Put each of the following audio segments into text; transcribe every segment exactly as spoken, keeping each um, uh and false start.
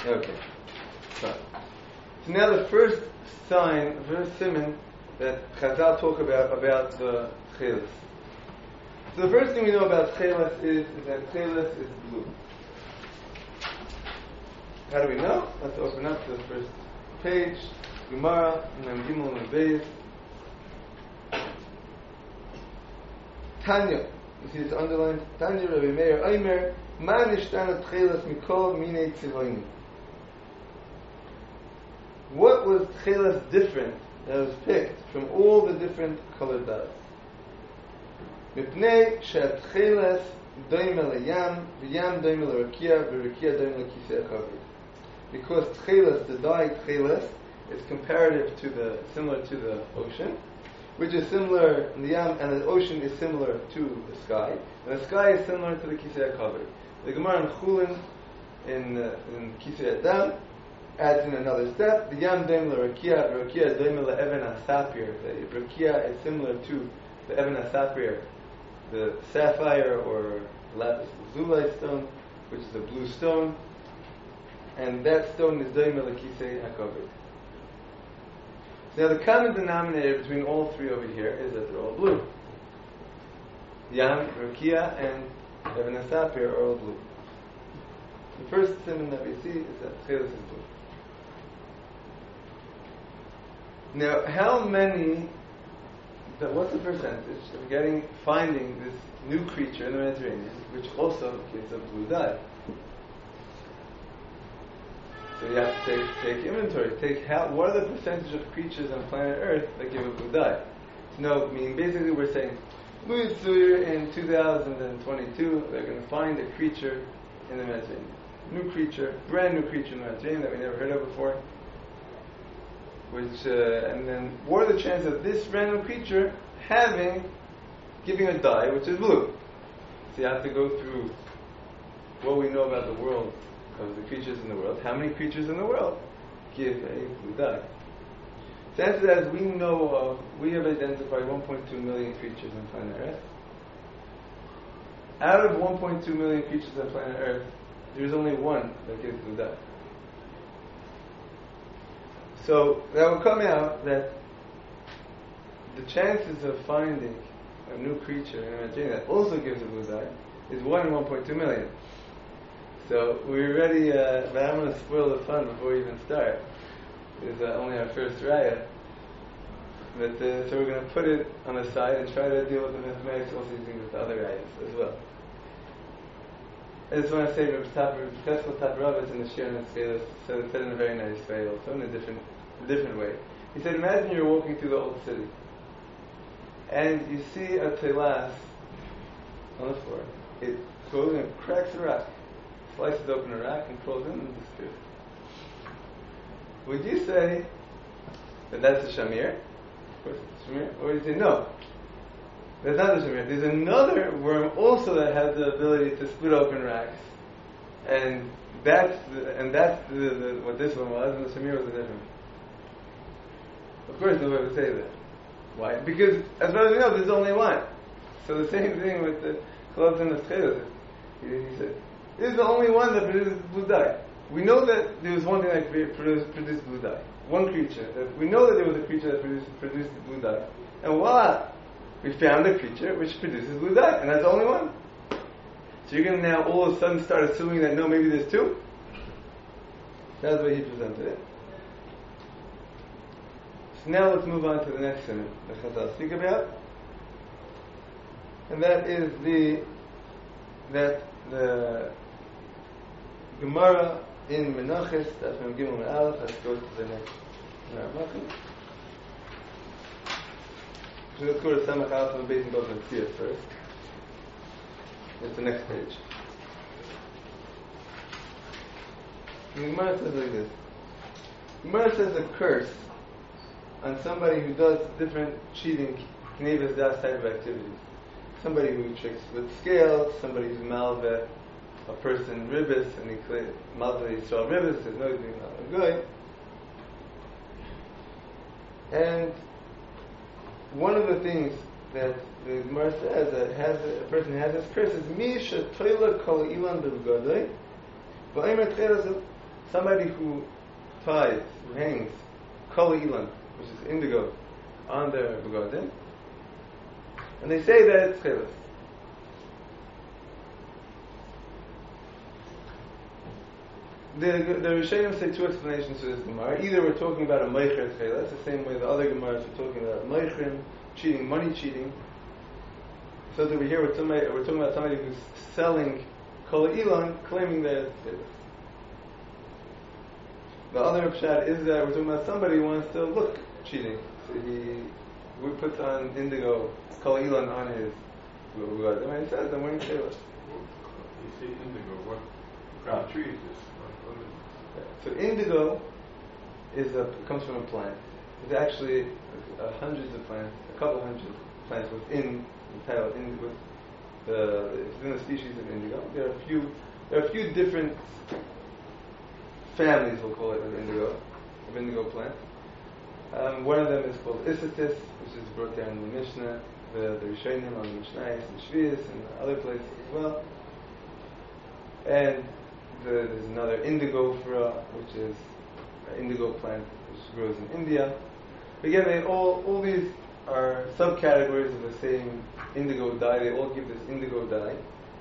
Okay. So, so now the first sign, the first siman that Chazal talk about about the chelas. So the first thing we know about chelas is, is that chelas is blue. How do we know? Let's open up the first page. Gemara, Mem Gimel Mem Beis. Tanya. You see it's underlined. Tanya Rabbi Meir Omer. Ma nishtana chelas mikol minei tzivonim. What was chelas different that was picked from all the different colored dyes? Mipnei she'at chelas doime leyam, v'yam doime l'rakia, v'rakia doime l'kisei hakavod. Because chelas, the dye chelas, is comparative to the, similar to the ocean, which is similar, the yam, and the ocean is similar to the sky, and the sky is similar to the kisei hakavod. The Gemara in Chulin, in, uh, in Kisei Adam, adds in another step. The yam doim l'rakia, rakia doim l'even hasapir. The rakia is similar to the evan hasapir, the sapphire or lapis lazuli stone, which is a blue stone, and that stone is doim l'kisei hakavod. So now the common denominator between all three over here is that they're all blue. Yam, rakia, and evan hasapir are all blue. The first siman that we see is that chelas is blue. Now, how many, what's the percentage of getting, finding this new creature in the Mediterranean, which also gives a blue dye? So you have to take, take inventory, take how, what are the percentage of creatures on planet Earth that give a blue dye? So no, I mean, basically we're saying, in two thousand twenty-two, they're going to find a creature in the Mediterranean. New creature, brand new creature in the Mediterranean that we never heard of before. Which uh, and then what are the chances of this random creature having, giving a dye which is blue? So you have to go through what we know about the world, of the creatures in the world. How many creatures in the world give a blue dye? Chances as we know of, we have identified one point two million creatures on planet Earth. Out of one point two million creatures on planet Earth, there's only one that gives blue dye. So that will come out that the chances of finding a new creature in Mediterranean that also gives a blue dye is one in one point two million. So we're ready, uh, but I'm going to spoil the fun before we even start. It's uh, only our first raya. But, uh, so we're going to put it on the side and try to deal with the mathematics also using with the other rayas as well. I just want to say Reb Cheskel Tabarovitz in the Shir and Tzeilas said it in a very nice way, also in a different, a different way. He said, imagine you're walking through the old city, and you see a telas on the floor. It goes and cracks a rock, slices open a rock, and crawls in and disappears. Would you say that that's a shamir? Of course it's a shamir. Or would you say, no, that's not the shamir. There's another worm also that has the ability to split open racks, and that's the, and that's the, the, what this one was, and the shamir was a different one. Of course, nobody would say that. Why? Because as far as we know, there's only one. So the same thing with the clothes and the chelas. He, he said, this is the only one that produces blue dye. We know that there was one thing that produced, produced blue dye. One creature. That we know that there was a creature that produced, produced blue dye. And voila! We found a creature which produces blue dye. And that's the only one. So you're going to now all of a sudden start assuming that no, maybe there's two? That's the way he presented it. So now let's move on to the next siman that Chazal speak about. And that is the, that the Gemara in Menachos, that's from Gimel and Aleph. Let's go to the next Gemara. So let's go to Samach Aleph and Beit Bava Metzia first. It's the next page. The Gemara says like this. The Gemara says a curse on somebody who does different cheating, knevas das type of activities. Somebody who tricks with scales, somebody who's malveh a person ribis, and he claims malveh Yisrael ribis, there's no doing malveh good. And one of the things that the Gemara says that has a, a person has this curse is mi shetoila kol ilan b'begadoi v'aymer tcheres somebody who ties, who hangs kol ilan, which is indigo, on their begadim, and they say that it's chelas. The the Rishonim say two explanations to this Gemara. Either we're talking about a meicher chelas, the same way the other Gemaras were talking about meichrim, cheating, money cheating. So that we here we're, somebody, we're talking about somebody who's selling kol ilan, claiming that it's chelas. The other pshat is that we're talking about somebody who wants to look cheating. So he we puts on indigo kol ilan on his begadim, and he says, "I'm wearing chelas." You say indigo. What kind of tree is this? So indigo is a comes from a plant. There's actually uh, hundreds of plants, a couple hundred plants within the title, in, with the within the species of indigo. There are a few. There are a few different families, we'll call it, of indigo, of indigo plants. Um, one of them is called Isitis, which is brought down in the Mishnah, the the Rishonim on the Mishnayos and Shvius and other places as well. And the, there's another indigo fura, which is an indigo plant which grows in India. Again, they all all these are subcategories of the same indigo dye. They all give this indigo dye.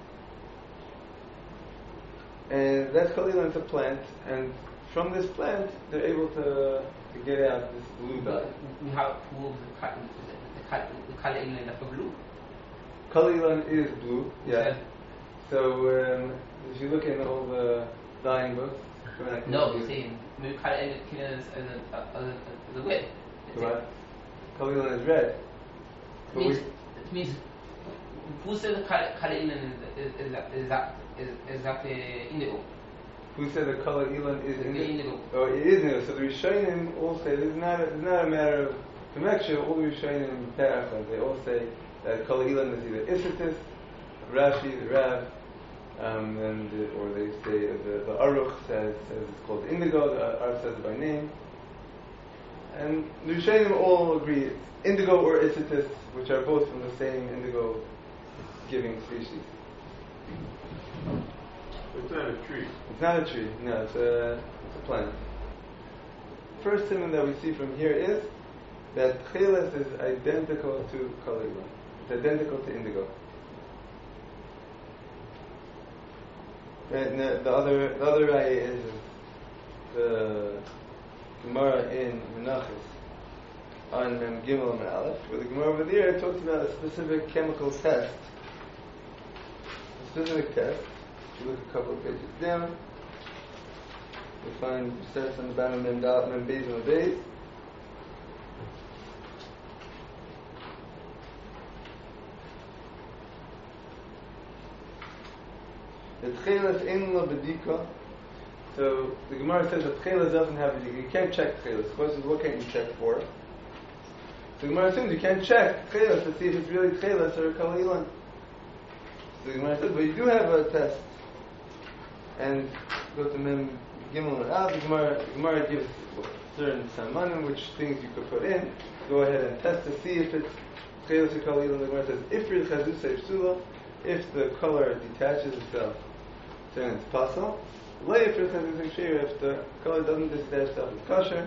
And that's kol ilan, it's a plant, and from this plant they're able to, to get out this blue dye. How will the kol ilan is blue? Kol ilan is blue, yeah. Okay. So um, if you look in all the dyeing books, no, you see, maybe kol ilan is the red. Right. Kol ilan is red. It means, it means who said the kol ilan is is is that is is that the indigo? Who said the color ilan is indigo? indigo? Oh, it is indigo. So the Rishonim all say it's not a, it's not a matter of connection. All the Rishonim they all say that color ilan is either Isitis, Rashi, the Rav, um, and the, or they say the, the Aruch says, says it's called indigo. The Aruch says it by name, and the Rishonim all agree it's indigo or Isitis, which are both from the same indigo-giving species. It's not a tree. It's not a tree. No, it's a it's a plant. First thing that we see from here is that chelas is identical to kol ilan. It's identical to indigo. And the, the other the other raya is the Gemara in Menachos on Mem Gimel and Aleph, where the Gemara over there talks about a specific chemical test. A specific test. If you look a couple of pages down, you'll find it starts on the bottom Mem Dalet Mem Beis and Beis. The Tchelas Ein Lo Bedika. So the Gemara says that Tchelas doesn't have bedika. You can't check Tchelas. The question is, what can you check for? So the Gemara assumes you can't check Tchelas to see if it's really Tchelas or kol ilan. So the Gemara says, but you do have a test. And go to Mem Gimel and Aleph. The Gemara, the Gemara gives certain samanim, which things you could put in. Go ahead and test to see if it's Tchelas or kol ilan. The Gemara says, Ifrid Chazusei Psula, if the color detaches itself, then it's possible. If the color doesn't detach itself, it's kosher.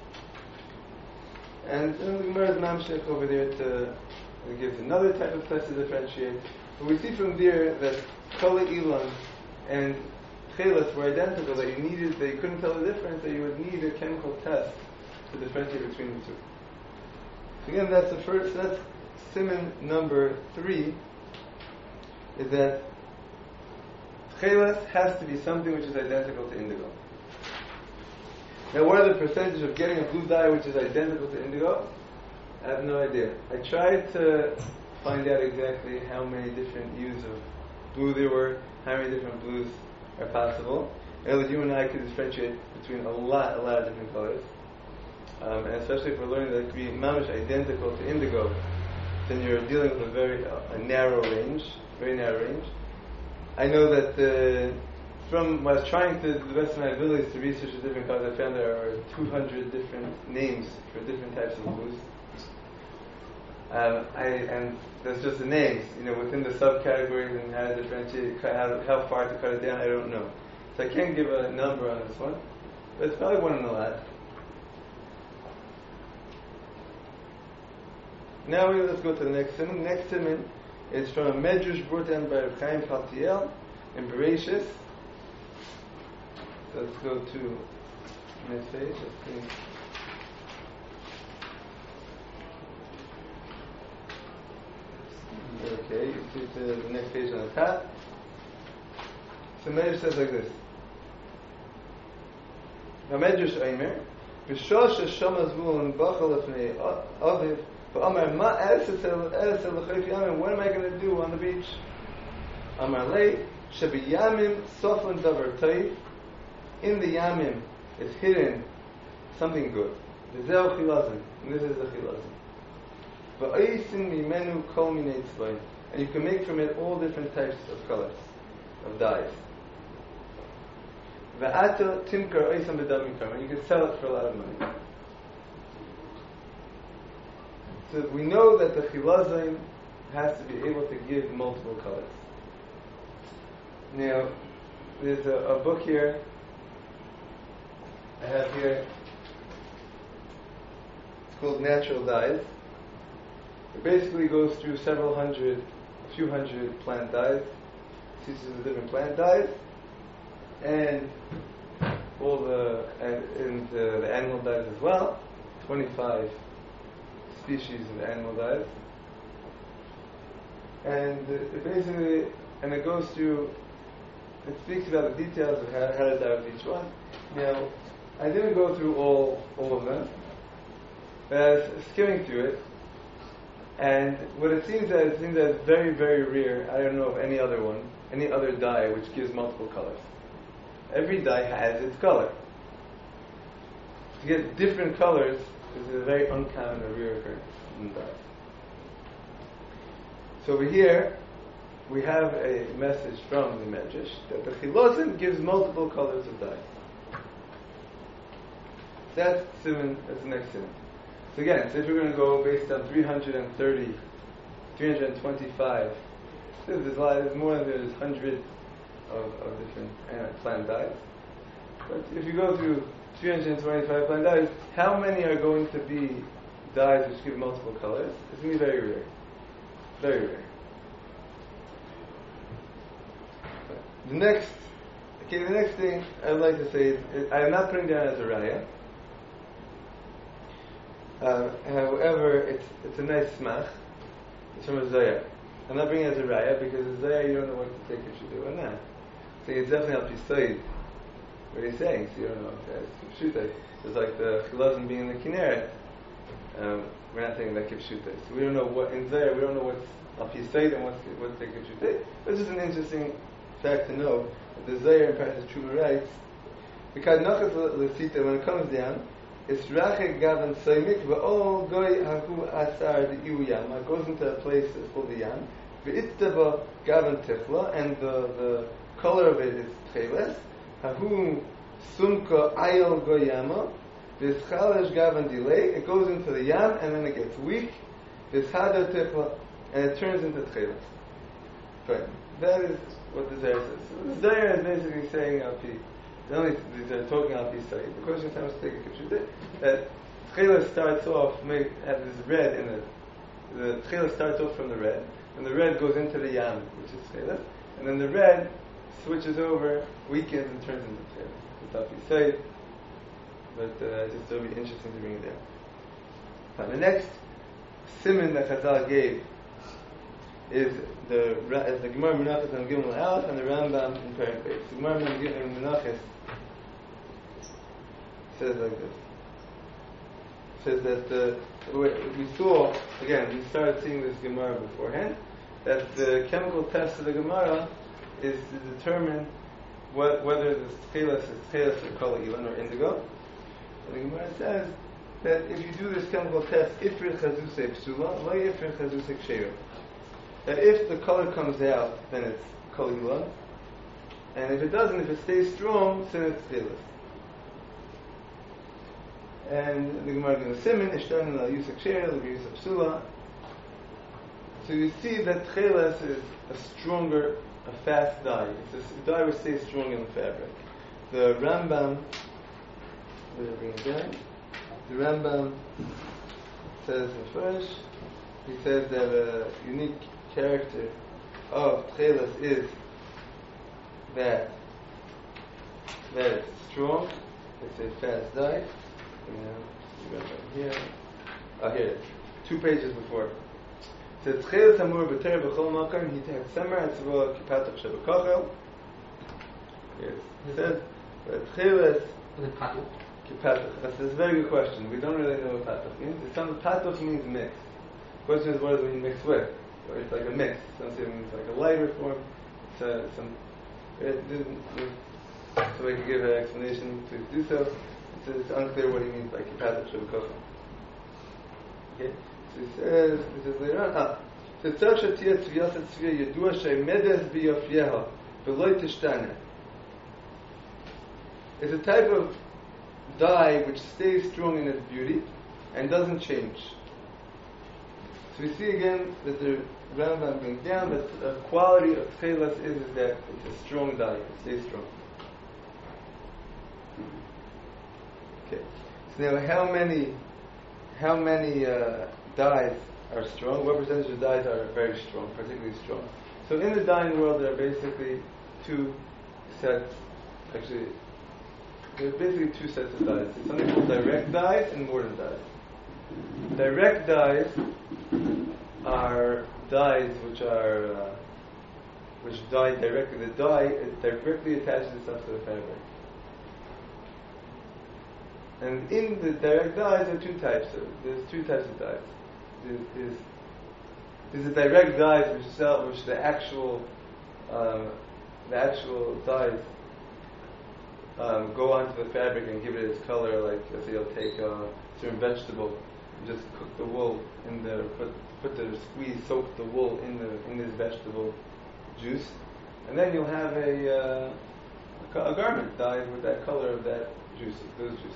And then the Gemara is mamshech over there to it gives another type of test to differentiate. But we see from there that kol ilan and chelas were identical. That you needed, that you couldn't tell the difference. That you would need a chemical test to differentiate between the two. So again, that's the first. That's siman number three. Is that chelas has to be something which is identical to indigo. Now, what are the percentage of getting a blue dye which is identical to indigo? I have no idea. I tried to find out exactly how many different hues of blue there were, how many different blues are possible. And you and I could differentiate between a lot, a lot of different colors. Um, and especially if we're learning that it could be mamish identical to indigo, then you're dealing with a very uh, a narrow range, very narrow range. I know that uh, from when I was trying to, to the best of my abilities to research the different colors, I found there are two hundred different names for different types of blues. Um, I, and that's just the names, you know, within the subcategories and how to differentiate, how, how far to cut it down, I don't know. So I can't give a number on this one, but it's probably one in a lot. Now we let's go to the next simon. Next simon is from a Medrash brought down by Reb Chaim Paltiel in Bereshis. So let's go to the next page. Let's see. Okay, you see the, the next page on the top. So Medrash says like this. Now Medrash Eimer, B'shosh Shama Zvulun Bachal Lefnei Aviv, V'Amar Ma Eretz Eretz L'Chayf Yamim. What am I going to do on the beach? Amar Lei Shebi Yamim Soflan Davar Taif. In the Yamim is hidden something good. V'Zeu Chilazim, and this is the Chilazim. V'Oisin Mimenu Kol Minei Tzvaim, and you can make from it all different types of colors, of dyes. V'Ato Timkar Oisam B'Damikar, and you can sell it for a lot of money. So we know that the Chilazim has to be able to give multiple colors. Now, there's a, a book here I have here. It's called Natural Dyes. It basically goes through several hundred, a few hundred plant dyes, species of different plant dyes, and all the and, and uh, the animal dyes as well. twenty-five species of animal dyes, and it basically and it goes through. It speaks about the details of how, how to dye with each one. Now, I didn't go through all all of them, but I was skimming through it, and what it seems that it seems that it's very, very rare. I don't know of any other one, any other dye which gives multiple colors. Every dye has its color. To get different colors is a very uncommon or rare occurrence in dyes. So over here, we have a message from the Medrash that the Chilazim gives multiple colors of dye. That's Siman, that's the next Siman. So again, so if we're going to go based on three hundred thirty, three hundred twenty-five, there's a lot, there's more than there's hundreds of, of different uh, plant dyes. But if you go through three hundred twenty-five plant dyes, how many are going to be dyes which give multiple colors? It's going to be very rare. Very rare. The next, okay, the next thing I'd like to say is, I am not putting down as a raya. Uh, however, it's it's a nice smach. It's from a Zohar. I'm not bringing it as a raya because a Zohar you don't know what to take it should do or not. So it's definitely al pisoid. What he's saying, so you don't know if that's kipshuta. It's like the chilazim being in the Kinneret. Um, we're not saying that kipshuta. So we don't know what in Zohar. We don't know what's al pisoid and what's what's the kipshuta. But it's just an interesting fact to know that the Zohar in Parashas Truma writes, because nachas l'sita when it comes down, it's rachek gavan soymik v'ol goy hahu asar the yam. It goes into a place that's called the yam. V'itztava gavan tichla, and the the color of it is tcheles. Hahu sumka ayel goyama. V'schalesh gavan delay. It goes into the yam and then it gets weak. V'shada tichla, and it turns into tcheles. Right. That is what the Zohar says. So the Zohar is basically saying al pi. The only they're talking al pi side. The question is how much take a kipshuta. That tcheles starts off may have this red in it. The tcheles starts off from the red, and the red goes into the yam, which is tcheles, and then the red switches over, weakens, and turns into tcheles. It's al pi side. But uh, just it'll be interesting to bring it there. Now the next siman that Chazal gave is the is the Gemara Menachos and Gimel Aleph and the Rambam in Perek Beis. The Gemara Menachos says like this. Says that the, we saw again we started seeing this Gemara beforehand that the chemical test of the Gemara is to determine what, whether the tcheles is tcheles or kol ilan or indigo. And the Gemara says that if you do this chemical test, ifrich chazusei psula, lo ifrich chazusei ksheira. That if the color comes out, then it's kol ilan, and if it doesn't, if it stays strong, then it's tcheles. And the Gemara gives a siman, ishtarin la yusek ksheira, la yusek psula. So you see that tcheles is a stronger, a fast dye. It's a dye which stays strong in the fabric. The Rambam, let me bring it down. The Rambam says in first, he says that a unique character of tcheles is that that it's strong. It's a fast dye. You know, right here. Oh, here it is. Two pages before. It says tcheles hamur b'ter b'chol makam hiteh semer atzvo kipatach shebekachel. Yes. It says that tcheles With a patu. kipatach. That's a very good question. We don't really know what patach means. It's some patach means mix. The question is, what does it mean mixed with? Or it's like a mix. Some say it means like a lighter form. It's uh, some. It didn't. So we can give an explanation to do so. It's, it's unclear what he means by kipatach shebekachel. Okay. So he says, he says later on, ah, Tetzach shetiyah tzviyas tzviyah yedua she'medes b'yofyeha v'loi tishtana. It's a type of dye which stays strong in its beauty and doesn't change. So we see again that the Rambam brings down that the quality of tcheles is, is that it's a strong dye, it stays strong. Okay. So now how many how many uh, dyes are strong? What percentage of dyes are very strong, particularly strong? So in the dyeing world there are basically two sets, actually there's basically two sets of dyes. There's something called direct dyes and mordant dyes. Direct dyes are dyes which are uh, which dye directly. The dye it directly attaches itself to the fabric. And in the direct dyes there are two types of there's two types of dyes. There's, there's, there's the direct dyes which sell which the actual uh, the actual dyes um, go onto the fabric and give it its color. Like let's say you'll take a certain vegetable and just cook the wool in the put put the squeeze soak the wool in the in this vegetable juice, and then you'll have a uh, a garment dyed with that color of that juice, those juices.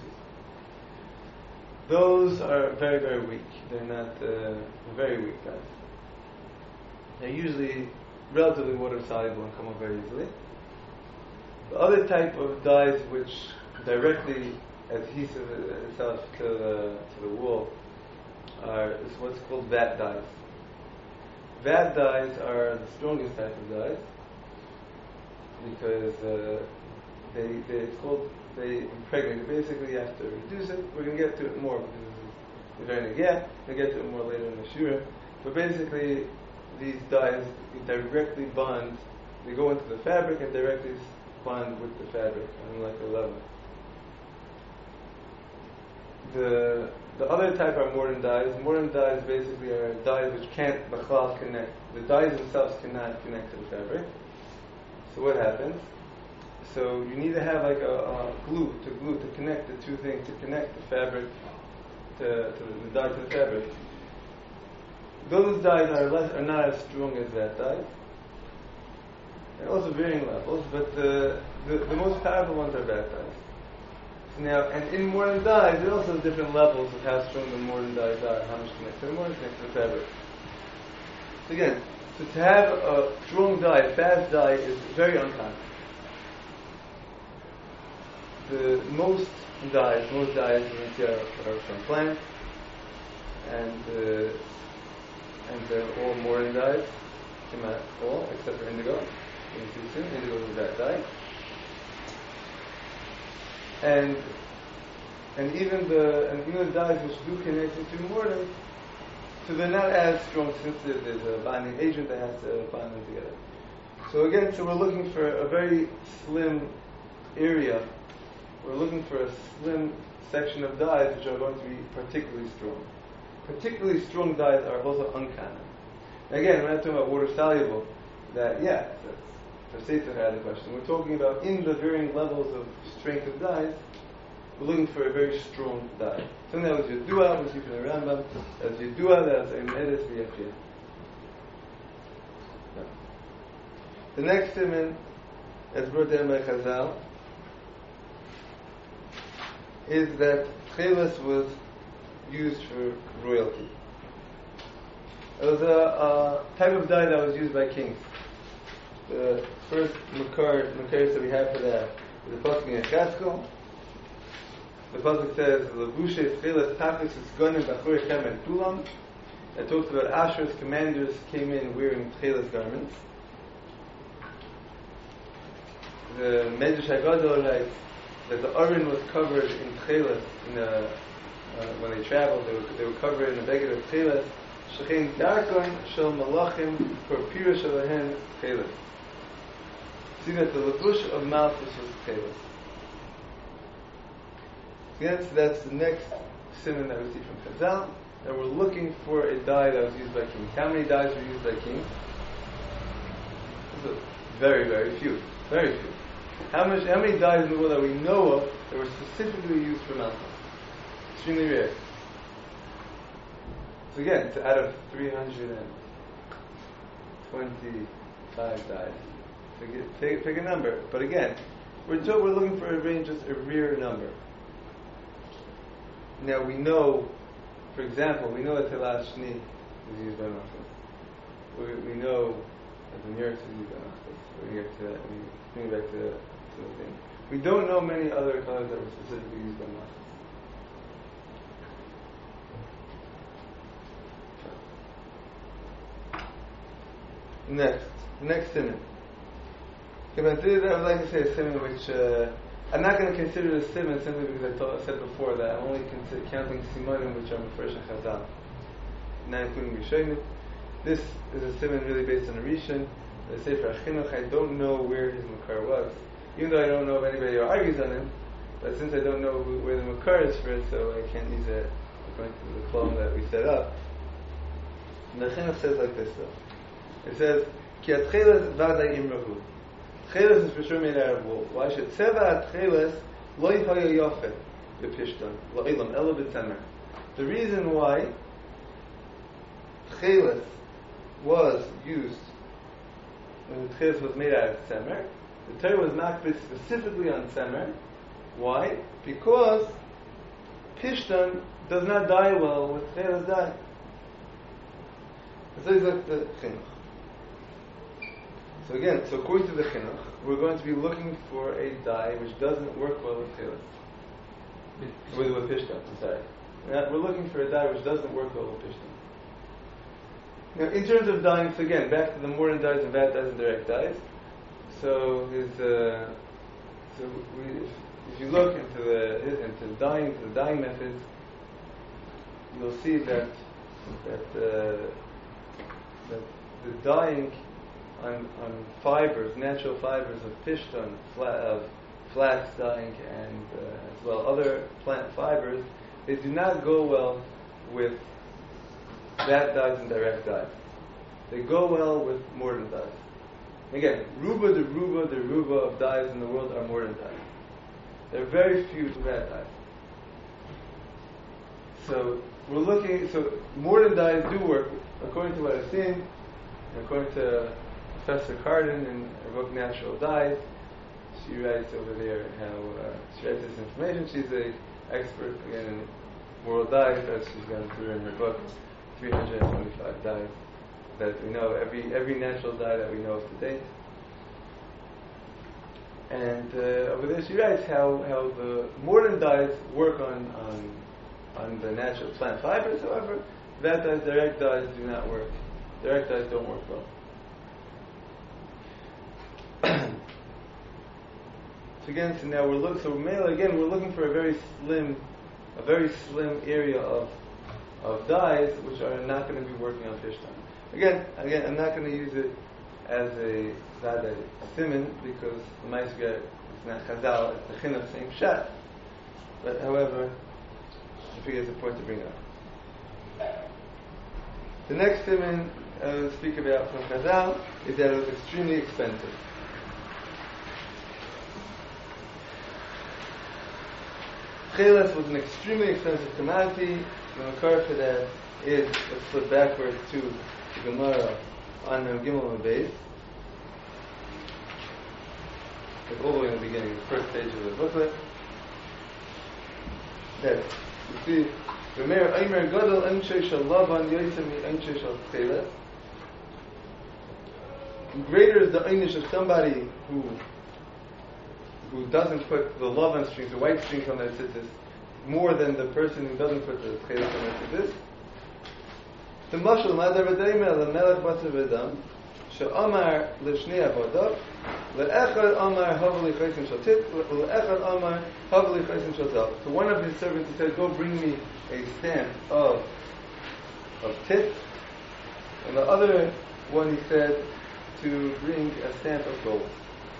Those are very, very weak. They're not uh, very weak dyes. They're usually relatively water soluble and come off very easily. The other type of dyes which directly adhesive itself to the to the wool are is what's called vat dyes. Vat dyes are the strongest type of dyes because uh, they, they it's called they impregnate. Basically, you have to reduce it. We're going to get to it more because this is the very get. We'll get to it more later in the shura. But basically, these dyes directly bond. They go into the fabric and directly bond with the fabric on like a level. The the other type are mordant dyes. Mordant dyes basically are dyes which can't b'chlal connect. The dyes themselves cannot connect to the fabric. So what happens? So you need to have like a, a glue to glue to connect the two things, to connect the fabric to, to the, the dye to the fabric. Those dyes are less are not as strong as that dye. And also varying levels, but the, the the most powerful ones are that dyes. So now, and in mordant dyes, there are also different levels of how strong the mordant dyes are, how much connect to the mordant connect to the fabric. So again, so to have a strong dye, a fast dye, is very uncommon. The most dyes, most dyes you can see are, are from plants, and uh, and they're all mordant dyes, all except for indigo. You can see soon, indigo is that dye, and and even the and even the dyes which do connect into mordant, so they're not as strong since there's a bonding agent that has to bind them together. So again, so we're looking for a very slim area. We're looking for a slim section of dyes which are going to be particularly strong. Particularly strong dyes are also uncommon. Again, we're not talking about water soluble. That yeah, that's for Seitzach had the question. We're talking about in the varying levels of strength of dyes. We're looking for a very strong dye. So that was Yedua, we see from the Rambam. That's Yedua, that's a Medes v'Yafyeh. The next siman, as brought down by Chazal, is that tcheles was used for royalty. It was a, a type of dye that was used by kings. The first makar, makar that we have for that is the pasuk in Yechezkel. The pasuk says, "Levushe tchilas tachlis esgonim b'achurei chemen kulam." It talks about Asher's commanders came in wearing tchilas garments. The Medrash Haggadah writes that the Aron was covered in tchilas in the, uh, when they traveled. They were, they were covered in a beged of tchilas. Shechein darkon shel malachim for pirush alahen tchilas. See that the levush of Malchus was tchilas. Yes, that's the next simon that we see from Chazal. That we're looking for a dye that was used by kings. How many dyes were used by kings? So very, very few. Very few. How much? How many dyes in the world that we know of that were specifically used for Malchus? Extremely rare. So again, it's out of three hundred twenty-five dyes. So get, take, pick a number. But again, we're told we're looking for a range, just a rare number. Now we know, for example, we know that Telas Shni is used by Malchus. We, we know that the Murex is used by Malchus. We're going to get to that. We're going back to, to the thing. We don't know many other colors that were specifically used by Malchus. Next, next simon. Okay, but today I would like to say a simon which uh, I'm not going to consider it a simon simply because I, told, I said before that I'm only consider, counting simonim which are first in Chazal, not including Rishonim. This is a simon really based on a Rishon. The Sefer HaChinuch, I don't know where his makar was, even though I don't know if anybody who argues on him. But since I don't know who, where the makar is for it, so I can't use it according to the clone that we set up. And the Chinuch says like this though. It says, Ki atcheles v'adai imrahu. Tcheles is for sure made out of wool. Why should tzeva atcheles lo yihaya yofet b'pishton lo'ilam elo b'tzemer. The reason why tcheles was used when the tcheles was made out of tzemer, the Torah was makbid specifically on tzemer. Why? Because pishton does not dye well with tcheles dye. So it's like the chinuch. So again, so according to the chinuch, we're going to be looking for a dye which doesn't work well with tcheles. With, with pishton, I'm sorry. Now, we're looking for a dye which doesn't work well with pishton. Now, in terms of dyeing, so again, back to the modern dyes and bad dyes and direct dyes. So, his, uh, so we, if, if you look into the into dyeing, into the dyeing methods, you'll see that that uh, that the dyeing on on fibers, natural fibers of pishton, fla- of flax dyeing, and uh, as well other plant fibers, they do not go well with bad dyes and direct dyes. They go well with modern dyes. Again, ruba the ruba the ruba of dyes in the world are modern dyes. There are very few bad dyes. So we're looking. So modern dyes do work, according to what I've seen, according to Professor Carden in her book Natural Dyes. She writes over there how uh, she writes this information. She's a expert again in world dyes, as she's gone through in her book, three hundred twenty-five dyes that we know, every every natural dye that we know of to date. And uh, over there she writes how, how the modern dyes work on, on on the natural plant fibers, however, that dyes, direct dyes do not work. Direct dyes don't work well. So again, so now we're looking. So mainly, again, we're looking for a very slim, a very slim area of of dyes which are not going to be working on pishton. Again, again, I'm not going to use it as a zada simon because the ma'aseh it's not chazal, it's the chinuch same pshat. But however, I figure it's a point to bring up. The next simon I will speak about from chazal is that it was extremely expensive. Tcheles was an extremely expensive commodity. The makar for that is, let's flip backwards to the Gemara on Mem Gimel and Beis. Like all the way in the beginning, the first page of the booklet. That you see V'mer Eimer Gadol Enshei Shel Lavan Yoytzem Enshei Shel Tcheles. Greater is the einish of somebody who who doesn't put the Lavan strings, the white strings on their tzitzis, more than the person who doesn't put the Tcheles on their tzitzis. The Mashal Madar V'Deimer L'Melech Batzer V'Dam She'amar L'Shnei Avodav Le'echad Amar Havali Chaysim Shel Tit Le'echad Amar Havali Chaysim Shel Zav. So one of his servants he said, go bring me a stamp of of tit, and the other one he said to bring a stamp of gold.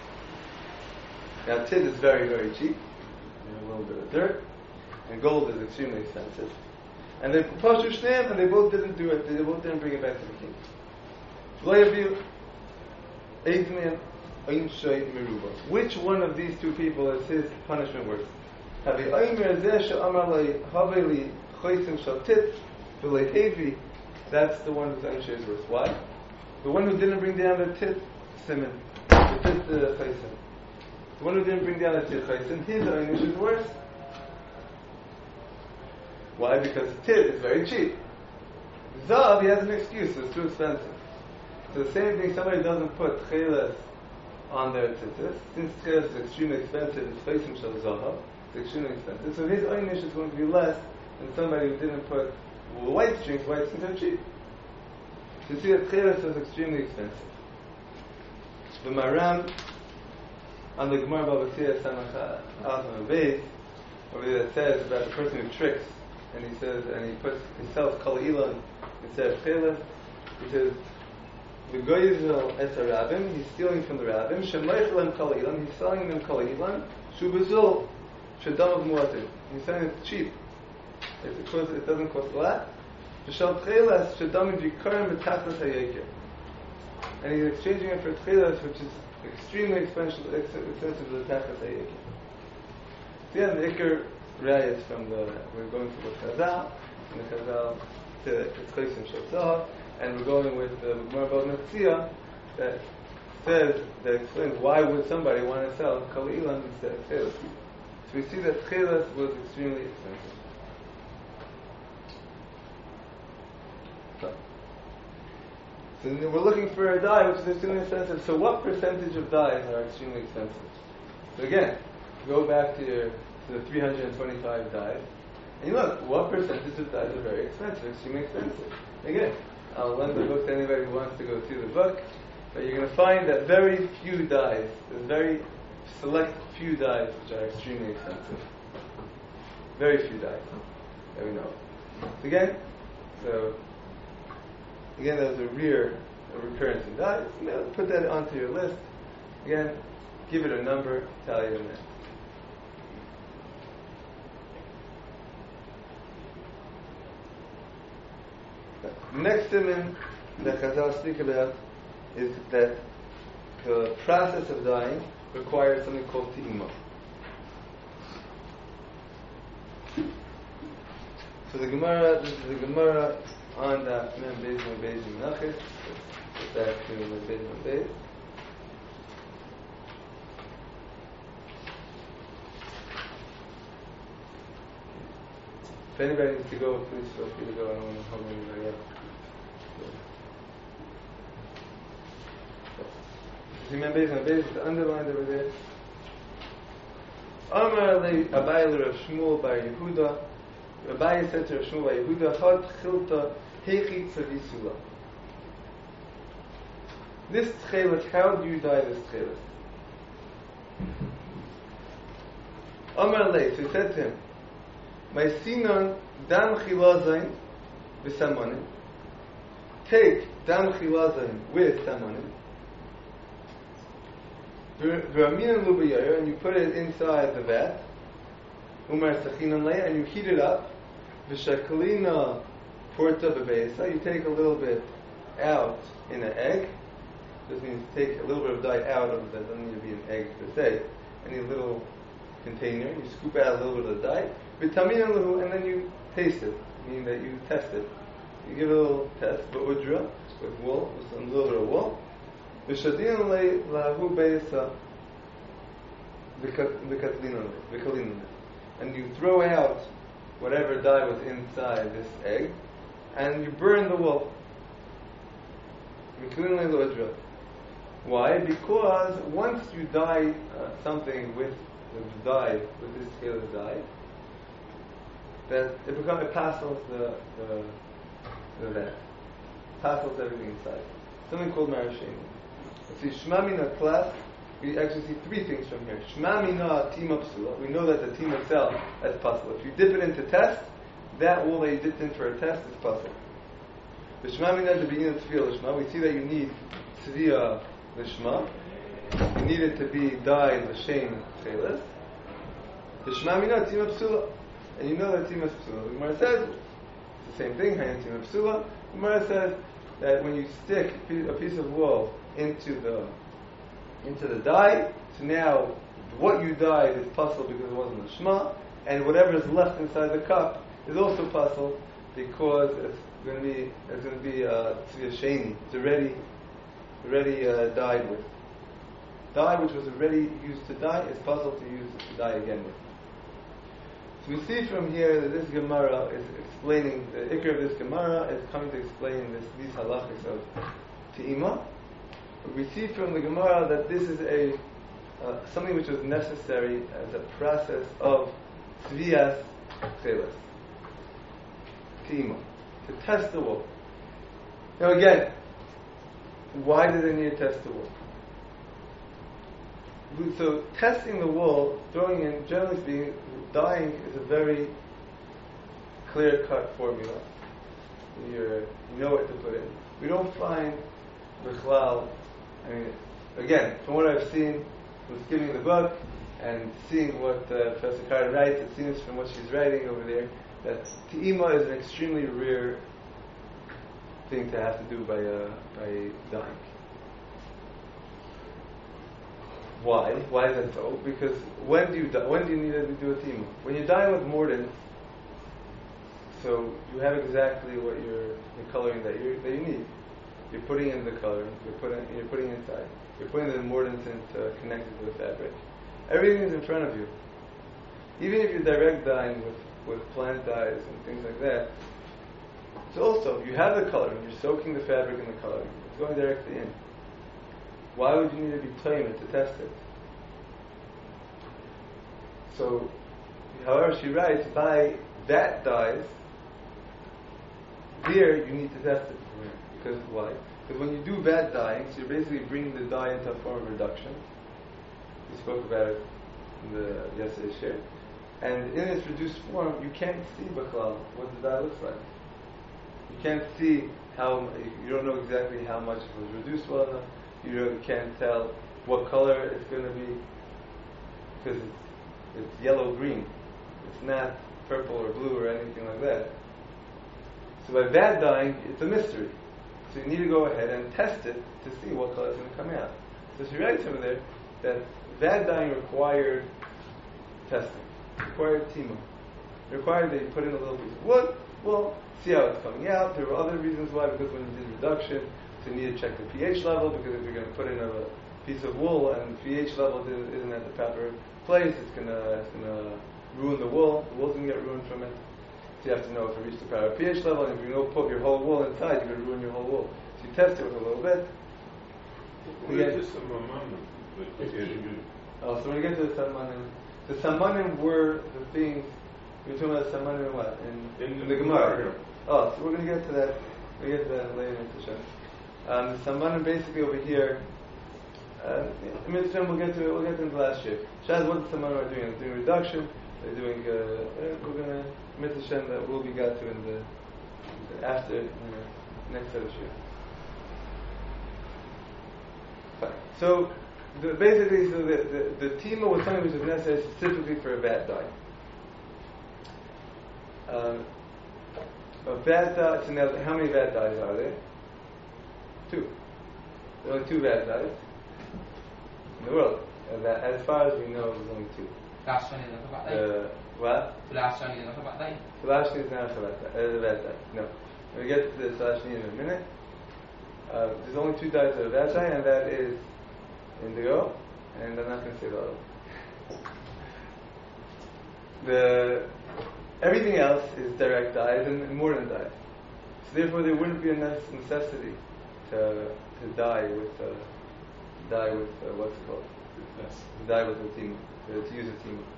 Now tit is very, very cheap, and a little bit of dirt, and gold is extremely expensive. And they pashu shneim, and they both didn't do it. They both didn't bring it back to the king. Which one of these two people is his punishment worse? That's the one whose Einshe is worse. Why? The one who didn't bring down the tit simon, the tit uh, chaysim. The one who didn't bring down the tit chaysim, his Einshe is worse. Why? Because tit is very cheap. Zav, he has an excuse, it's too expensive. So the same thing, somebody doesn't put cheles on their tzitzis. Since cheles is extremely expensive, it's chaysim shel zahav, it's extremely expensive. So his einish is going to be less than somebody who didn't put well, white strings. White strings are cheap. So you see that cheles is extremely expensive. The Maram on the Gemara Bava Kasiya Samach Alton Beis, over there it says about the person who tricks, and he says, and he puts himself kol ilan instead of cheles. He says, the goyzel es harabim, he's stealing from the rabbim. Shemaychelem kol ilan, he's selling them kol ilan. Shubazul shedamav muatim, he's selling it cheap. It, costs, it doesn't cost a lot. V'shal tchelas shedamav yikarim b'tachas hayeker, and he's exchanging it for tchelas, which is extremely expensive, expensive to the tachas hayeker. So yeah, the ikar rayas from the, we're going to the Chazal, and the Chazal to it's chaysim shel zahav, and we're going with the Gemara Bava Kasiya that says, that explains why would somebody want to sell kol ilan instead of cheles. So we see that cheles was extremely expensive. So, so we're looking for a dye which is extremely expensive. So what percentage of dyes are extremely expensive? So again, go back to your to the three hundred twenty-five dyes, and you look, what percentage of dyes are very expensive, extremely expensive? Again, I'll lend the book to anybody who wants to go through the book, but you're going to find that very few dyes, there's very select few dyes which are extremely expensive. Very few dyes that we know. So again, so again, there's a rare a recurrence in dyes. You know, put that onto your list. Again, give it a number, tell you a minute. The next siman that Chazal speak about is that the process of dyeing requires something called ti'ima. So the Gemara, this is the Gemara on the Mem Beis Mem Beis Menachis. It's back to Mem Beis Mem Beis. If anybody needs to go, please feel free to go. I don't want to hold anybody up. Remember, it's underlined over there. Amar le Abai le Rav Shmuel bar Yehuda. Abai said to Rav Shmuel bar Yehuda, Had chilta hechi tzavisula. This tcheles, how do you dye this tcheles? Amar le, so he said to him, my sinon dam chilazain v'samanim. Take dam chilazain with samanim. And you put it inside the vat, and you heat it up. V'shakalina porta bebeisa. You take a little bit out in an egg. This means take a little bit of dye out of it. Doesn't need to be an egg per se. Any little container, you scoop out a little bit of dye. V'tamina lahu, and then you taste it, meaning that you test it. You give it a little test, ba'udra, with wool, with some little bit of wool. V'shadin lahu beisa v'katlina, and you throw out whatever dye was inside this egg, and you burn the wool. Why? Because once you dye uh, something with the dye, with this scale of dye, that it becomes it passes the the the vat, passes everything inside. Something called marasheni. See, shmamina class. We actually see three things from here. Shmamina tima psula. We know that the tima itself is possible. If you dip it into test, that wool that you dipped in for a test is possible. The shmamina the beginning of tzviya lishma. We see that you need tzviya lishma. You need it to be dyed l'shem cheles. The shmamina tima psula. And you know that tima psula. The Gemara says it's the same thing. Hayan tima psula. The Gemara says that when you stick a piece of wool into the into the dye, so now what you dyed is possible because it wasn't a shma, and whatever is left inside the cup is also possible because it's going to be it's going to be uh, sheni. It's already already uh, dyed with dye, which was already used to dye. It's possible to use it to dye again with. So we see from here that this Gemara is explaining the ikar of this Gemara is coming to explain this these halachas of te'ima. We see from the Gemara that this is a uh, something which was necessary as a process of tzviyas cheles, te'ima, to test the wool. Now again, why did they need to test the wool? So testing the wool, throwing in, generally speaking, dyeing is a very clear-cut formula. You're, you know what to put in. We don't find bichlal. I mean, again, from what I've seen, from skimming the book and seeing what uh, Professor Carter writes, it seems from what she's writing over there that te'ima is an extremely rare thing to have to do by uh, by dyeing. Why? Why is that so? Because when do you dye, when do you need to do a te'ima? When you're dyeing with mordants, so you have exactly what you're the coloring that you that you need. You're putting in the color. You're putting. You're putting inside. You're putting the mordants in to connect it to the fabric. Everything is in front of you. Even if you're direct dyeing with, with plant dyes and things like that, it's also you have the color and you're soaking the fabric in the color. It's going directly in. Why would you need to be playing it to test it? So, however, she writes by that dyes. Here you need to test it. Because why? Because when you do vat dyeing, so you're basically bringing the dye into a form of reduction. We spoke about it in the yesterday's share. And in its reduced form, you can't see bichlal what the dye looks like. You can't see how, you don't know exactly how much it was reduced well enough. You really can't tell what color it's going to be because it's, it's yellow-green. It's not purple or blue or anything like that. So by vat dyeing, it's a mystery. So you need to go ahead and test it to see what color is going to come out. So she writes over there that vat dyeing required testing, required te'ima. It required that you put in a little piece of wood, well, see how it's coming out. There were other reasons why, because when you did reduction, so you need to check the pH level, because if you're going to put in a piece of wool and the pH level isn't at the proper place, it's going to it's going to ruin the wool. The wool's going to get ruined from it. So you have to know if it reached the proper pH level, and if you don't put your whole wool inside, you're going to ruin your whole wool. So you test it with a little bit. What is this samanim? Oh, so when you get to the samanim, the samanim were the things, you're talking about the samanim in what? In, in, in the Gemara. Oh, so we're going to get to that, we'll get to that later in Hashem. Um, the samanim basically over here, uh, I mean, we'll get to it, we'll get to it in the last year. Shaz, what the samanim are doing? They're doing reduction, they're doing, uh, we're going to, Mitzvah that will be got to in the, the after in the next set of shir. Fine. So the, basically, so the the, the te'ima was something which was necessary specifically for a vat dye. Um, a vat dye. So now, how many vat dyes are there? Two. There are only two vat dyes in the world. As, as far as we know, there's only two. Last one is not about that. Uh, what? Last one is not about that. Salashni is not a vat dye. No. We'll get to the Salashni in a minute. Uh, there's only two dyes of vat dye, and that is indigo, and I'm not going to say the other. The everything else is direct dyes and, and more than dyes. So therefore, there wouldn't be a necessity to to dye with uh, dye with uh, what's it called? Yes. To dye with a tima, to, to use a tima.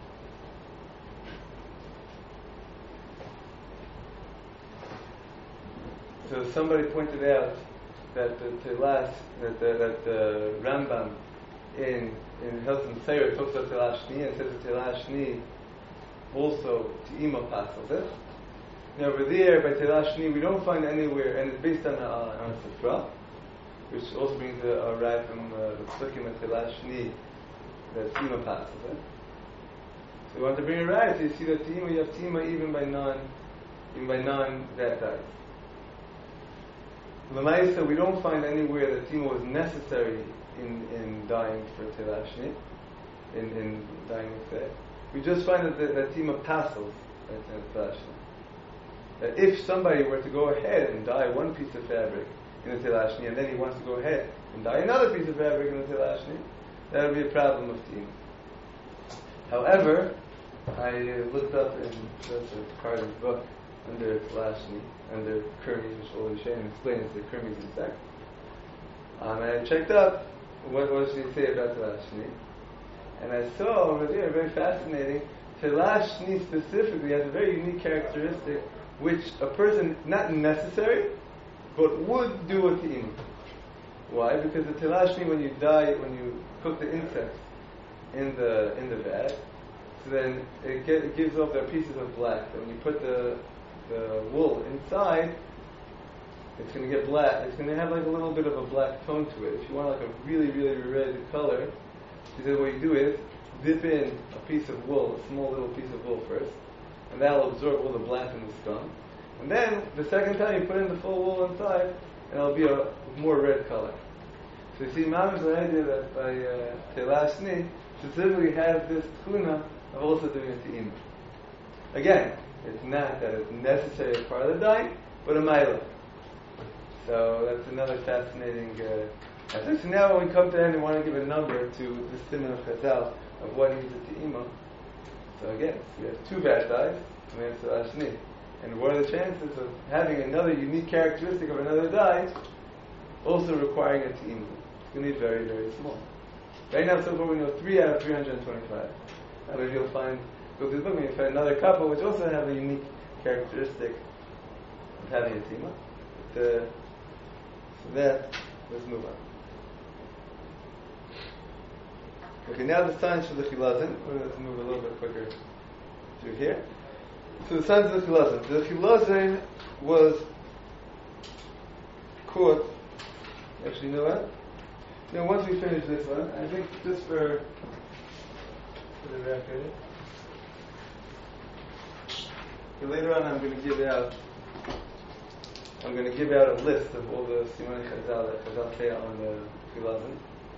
So somebody pointed out that the Telas, that the, that the Rambam in in Hilton Seir talks about Telas Shni and says that Telas Shni also Te'ima passes it. Now over there by Telas Shni we don't find anywhere, and it's based on a, on a Sifra, which also brings a, a right from uh, the Psukim of Telas Shni that Te'ima passes it. So we want to bring it right. So you see that Te'ima, you have Te'ima even by non, even by non-that dyes. L'maisa, we don't find anywhere that tima was necessary in, in dying for Telas Shni, in, in dying with that. We just find that, that, that tima passes at Telas Shni. That if somebody were to go ahead and dye one piece of fabric in the Telas Shni, and then he wants to go ahead and dye another piece of fabric in the Telas Shni, that would be a problem of tima. However, I uh, looked up in Professor Carter's book, under Telas Shni, under Kermes, which Oli Shem explains the Kermes in fact. Um, and I checked up what, what does she say about Telas Shni. And I saw over there, very fascinating, Telas Shni specifically has a very unique characteristic which a person, not necessary, but would do a te'im. Why? Because the Telas Shni, when you dye, when you cook the insects in the in the vat, so then it, get, it gives off their pieces of black. And when you put the the wool inside, it's going to get black. It's going to have like a little bit of a black tone to it. If you want like a really, really red color, he said what you do is dip in a piece of wool, a small little piece of wool first, and that'll absorb all the black in the scum. And then the second time you put in the full wool inside, and it'll be a more red color. So you see, Mamish the idea that by uh, Telas Shni specifically has this tchuna of also doing a te'im. Again, it's not that it's necessary part of the dye, but a mila. So that's another fascinating uh, aspect. So now when we come to the end and want to give a number to the siman of Chazal of what needs a te'ima. So again, we have two bad dyes, and we have Telas Shni. And what are the chances of having another unique characteristic of another dye also requiring a te'ima? It's going to be very, very small. Right now, so far we know three out of three hundred twenty-five. Now maybe you'll find go through the book, maybe find another couple which also have a unique characteristic of having a tima. But, uh, so that, let's move on. Okay, now the signs for the chilazim. Let's move a little bit quicker through here. So the signs of the chilazim. The chilazim was caught. Actually, you know what? You know, once we finish this one, I think just for for the record. Later on, I'm going to give out. I'm going to give out a list of all the Siman Chazal that Chazal say on the Chilazim,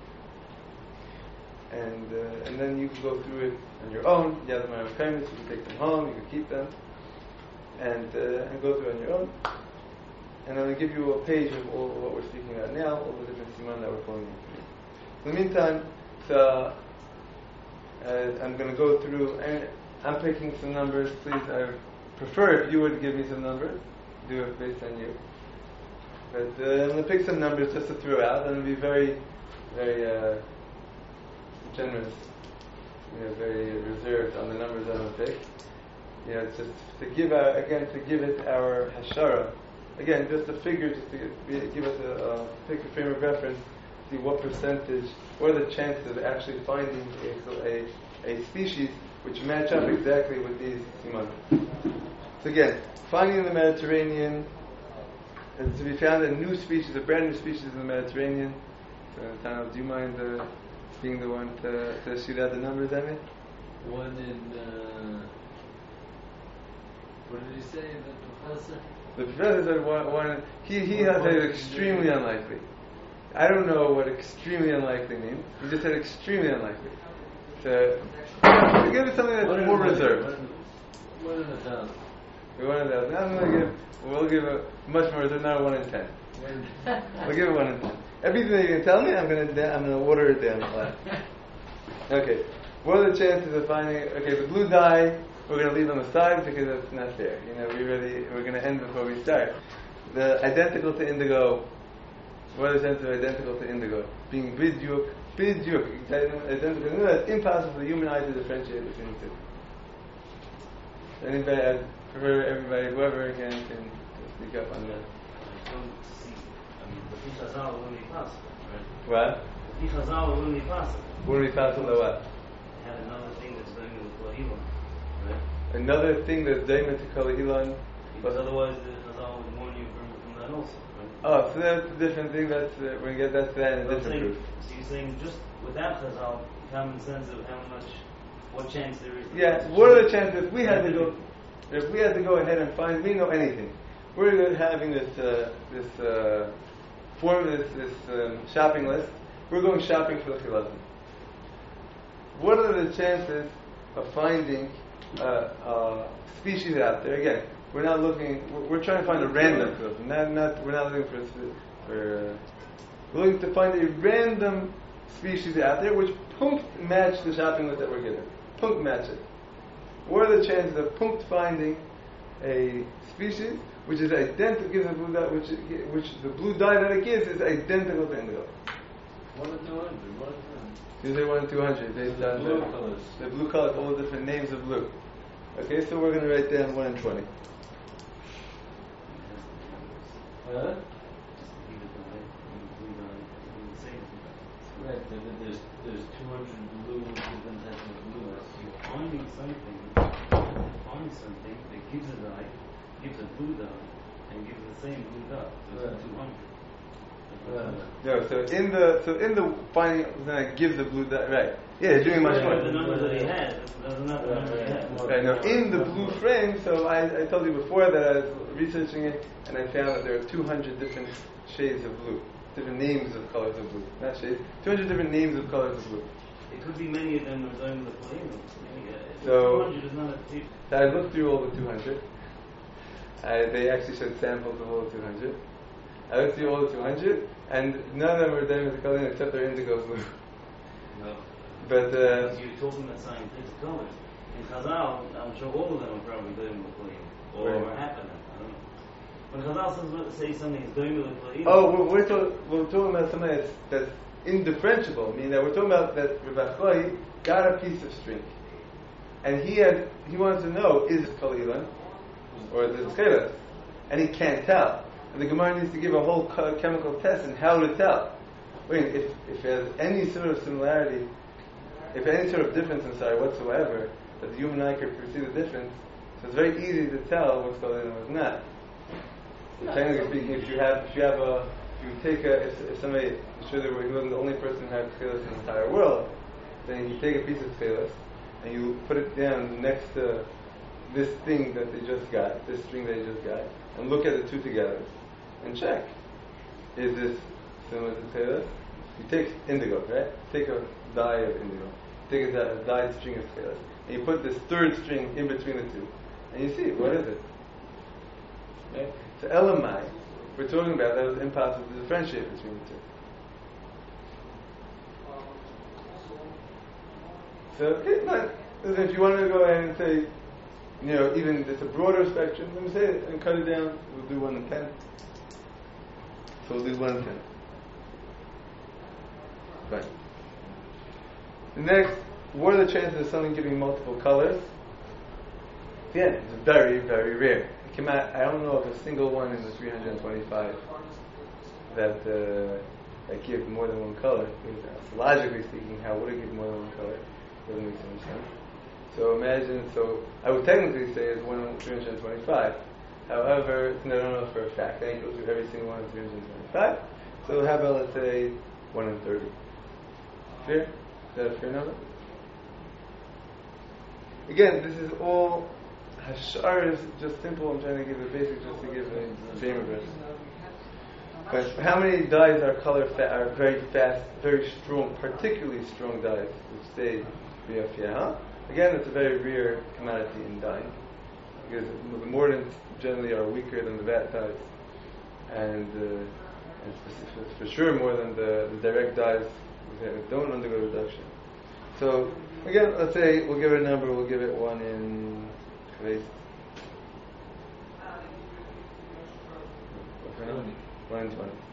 and uh, and then you can go through it on your own. You have them on your kindness. You can take them home. You can keep them, and uh, and go through it on your own. And I'm going to give you a page of all what we're speaking about now, all the different Siman that we're calling into. In the meantime, so uh, I'm going to go through, and I'm picking some numbers. Please, I prefer if you would give me some numbers. Do it based on you. But uh, I'm going to pick some numbers just to throw out, and be very, very uh, generous, you know, very reserved on the numbers I'm going to pick. You know, just to give our, again, to give it our hashara. Again, just a figure, just to give, give us a, a pick a frame of reference, see what percentage, what are the chances of actually finding a, a, a species which match up exactly with these siman. So again, finding in the Mediterranean, is to be found a new species, a brand new species in the Mediterranean. So, Tano, do you mind uh, being the one to, to shoot out the numbers at me? One in, uh, what did he say, the professor? The professor said one, one he, he has said extremely unlikely. I don't know what extremely unlikely means. He just said extremely unlikely. So, to give it something that's One more in a reserved. One in a thousand. We one in a thousand. I'm going to give, we'll give a much more reserved, not a one in ten. We'll give it one in ten. Everything that you can tell me, I'm going to I'm going to water it down. Okay. What are the chances of finding? Okay, the blue dye. we're going to leave them aside because it's not fair. You know, we really we're going to end before we start. The identical to indigo. What is the sense of identical to indigo? Being bidyuk, bidyuk, identical. No, it's impossible for the human eye to differentiate between the two. Anybody, I prefer everybody, whoever can, can speak up on that. I don't see. I mean, the Fi Chazal wouldn't be possible, right? What? The Fi Chazal wouldn't be possible. Wouldn't be possible to what? They have another thing that's going to the Kohilah, right? Another thing that's daimon to Kol Ilan. Because otherwise the Chazal would warn you from, from that also, right? Oh, so that's a different thing. That's uh, we're gonna get that to that in a So I'm different saying, proof. so you're saying just without Chazal, common sense of how much, what chance there is. Yeah. What are the chances if we had to go? If we had to go ahead and find, we know anything. We're having this uh, this uh, form, this this um, shopping list. We're going shopping for the chilazim. What are the chances of finding uh, uh, species out there? Again, we're not looking. We're, we're trying to find a random chilazim. Not not. We're not looking for for. Uh, we're looking to find a random species out there which punct match the shopping list that we're given. Punct match it. What are the chances of punct finding a species which is identical, gives a blue dye, which which the blue dye that it gives is identical to indigo? One and two hundred, one and two hundred. You say one and two hundred based on Blue the, colors. the blue colors, all the different names of blue. Okay, so we're going to write down one and twenty. Huh? Just leave it the way, and the blue dye, and the same. Right, then then there's there's two hundred blue different types of blue. You're finding something, find something that gives a dye, gives a blue dye, and gives the same blue dye. So it's Right. two hundred. Right. No, so in the so in the finding then I give the blue dye, right? Yeah, you're doing much Whatever more. the number that he had, that's, that's not the number he had. Right, now in the blue frame, so I, I told you before that I was researching it, and I found that there are two hundred different shades of blue, different names of colors of blue, not shades, two hundred different names of colors of blue. It could be many of them are going with the Kohilah. So- two hundred is not a cheap. So I looked through all the two hundred. I, they actually showed samples of all the two hundred. I looked through all the two hundred, and none of them were done with the color except their indigo blue. No. But uh, Because you're talking about scientific colors. In Chazal, I'm sure all of them are probably going with Kohilah. Or Right. half of them. I don't know. When Chazal says say something is going with Kohilah. oh, we're, we're, talk, we're talking about something that's, that's indifferentiable. Meaning that we're talking about that Rabbi Chai got a piece of string, and he had he wants to know, is it Kol Ilan or is it Chelas, and he can't tell. And the Gemara needs to give a whole co- chemical test on how to tell. Wait, if if there's any sort of similarity, if any sort of difference inside whatsoever, that the human eye could perceive the difference, so it's very easy to tell what's Kol Ilan and what's not. So technically speaking, if you have if you have a if you take a if, if somebody I'm sure that he wasn't the only person who had Chelas in the entire world, then you take a piece of Chelas and you put it down next to this thing that they just got, this string they just got, and look at the two together and check. Is this similar to Chelas? You take indigo, right? Take a dye of indigo. Take a, di- a dyed string of Chelas. And you put this third string in between the two. And you see, what is it? Right? So Elamai, we're talking about that it's impossible to differentiate between the two. So, okay, but if you want to go ahead and say, you know, even it's a broader spectrum, let me say it and cut it down. We'll do one and ten. So we'll do one and ten. Right. The next, what are the chances of something giving multiple colors? Again, it's very, very rare. It came out, I don't know of a single one in the three hundred twenty-five that uh, that give more than one color. Because logically speaking, how would it give more than one color? Doesn't make any sense. So imagine, so I would technically say it's one in three hundred twenty-five. However, I don't know for a fact. I ain't go through every single one in three hundred twenty-five. So how about, let's say, one in thirty? Fair? Is that a fair number? Again, this is all Hashar is just simple. I'm trying to give a basic just to give a Jamer verse. But how many dyes are color fa- are very fast, very strong, particularly strong dyes, which stay B F P A? Again, it's a very rare commodity in dyeing because the mordants generally are weaker than the vat dyes, and, uh, and for, for sure more than the, the direct dyes that don't undergo reduction. So again, let's say we'll give it a number. We'll give it one in geweest. one in twenty.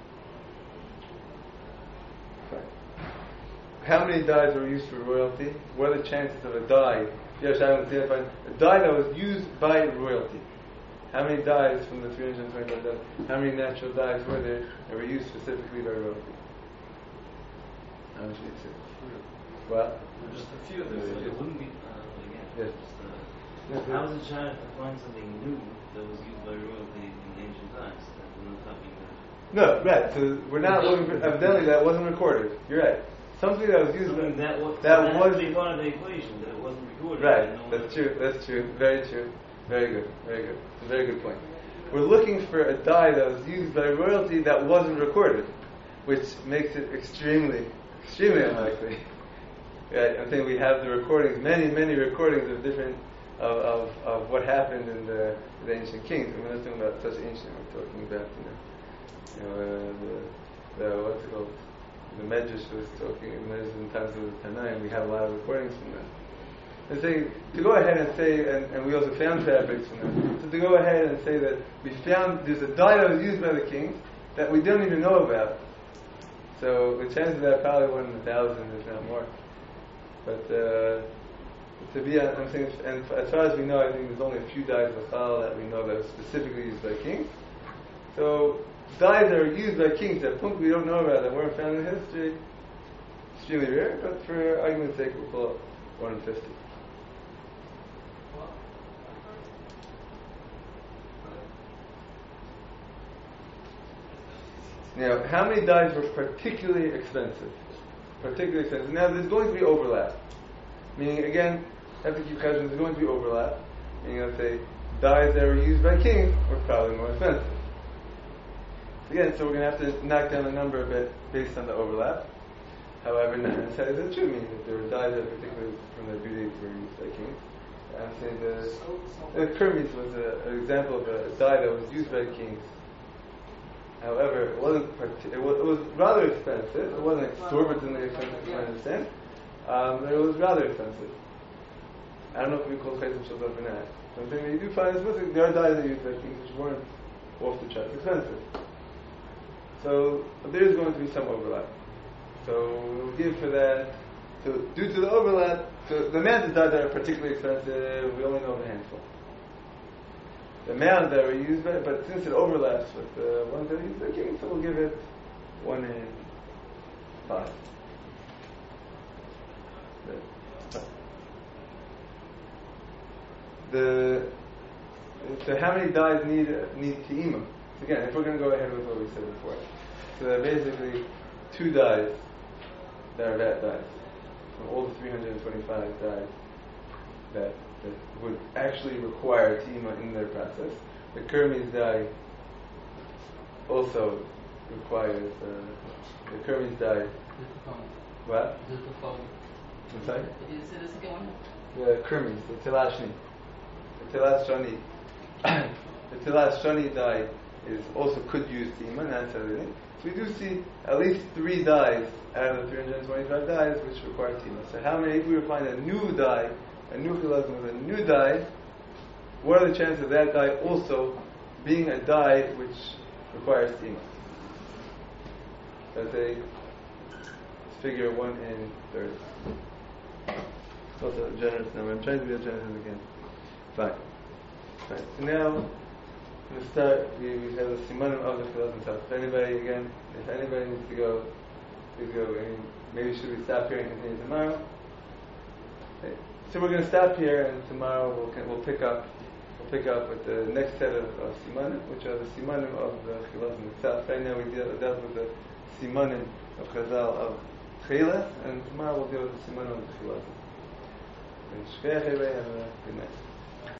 Fine. How many dyes were used for royalty? What are the chances of a dye? Yes, I would say a dye that was used by royalty. How many dyes from the three hundred twenty-five dyes? How many natural dyes were there that were used specifically by royalty? How much did you say? Well, Just a few of So them. it wouldn't be, uh, again, Yes. just, uh, Yes, how yes. is it trying to find something new that was used by royalty in ancient times? That doesn't help me that. No, right. So we're not looking for, evidently that wasn't recorded. You're right. Something that was used Something by, that was, that that was has to be part of the equation, that it wasn't recorded. right. and no one- That's true. That's true. Very true. Very good. Very good. It's a very good point. We're looking for a dye that was used by royalty that wasn't recorded, which makes it extremely, extremely unlikely. Right? I think we have the recordings, many, many recordings of different of, of, of what happened in the, the ancient kings. We're not talking about such ancient. We're talking about you know, you know uh, the, the what's it called? The Medrash was talking in the times of the Tanaim. We have a lot of recordings from that. And saying to go ahead and say, and, and we also found fabrics from them. So to go ahead and say that we found there's a dye that was used by the kings that we don't even know about. So the chances of that probably one in a thousand, if not more. But uh, to be, I'm saying, and as far as we know, I think there's only a few dyes of chal that we know that are specifically used by kings. So dyes that are used by kings that we don't know about, that weren't found in history, extremely rare. But for argument's sake, we'll call it one in fifty. Now, how many dyes were particularly expensive? Particularly expensive. Now, there's going to be overlap. Meaning, again, have to keep cheshbon, there's going to be overlap. Meaning, let's say, dyes that were used by kings were probably more expensive. Again, so we're going to have to knock down the number a bit based on the overlap. However, not necessarily that's true, meaning that there were dyes that particularly from their beauty were used by kings. I'm saying the, the kermes was a, an example of a dye that was used by kings. However, it wasn't. Part- it, was, it was rather expensive. It wasn't exorbitantly expensive, to understand. Um, but it was rather expensive. I don't know if we call chayim shalom or not. Something that you do find is missing. There are dyes that used by kings which weren't off the charts expensive. So there is going to be some overlap. So we'll give for that. So due to the overlap, so the amounts of dyes that are particularly expensive, we only know of a handful. The amount that were used by, but since it overlaps with the ones that are used by kings, so we'll give it one in five. The so how many dyes need need te'ima? So again, if we're going to go ahead with what we said before, so there are basically two dyes that are that dyes from all the three hundred twenty-five dyes that. that would actually require te'ima in their process. The kermes dye also requires uh, the kermes dye. What? I'm sorry? Is it the second one? The kermes, the tilashni. The tilashni. The tilashni dye is also could use te'ima, not necessarily. So we do see at least three dyes out of the three hundred twenty-five dyes which require te'ima. So how many, if we were to find a new dye, a new chilazim with a new dye, what are the chances of that dye also being a dye which requires te'ima? That's a figure one in thirty. It's also a generous number. I'm trying to be a generous again. Fine. Fine. So now, we'll start. We, we have the simanim of the chilazim itself. If anybody, again, if anybody needs to go, please go. I mean, maybe should we stop here and continue tomorrow? Okay. So we're going to stop here, and tomorrow we'll we'll pick up we'll pick up with the next set of, of simanim, which are the simanim of the chilazim itself. Right now we deal, dealt with the simanim of Chazal of Tcheles, and tomorrow we'll deal with the simanim of the chilazim. And shkei have a good night.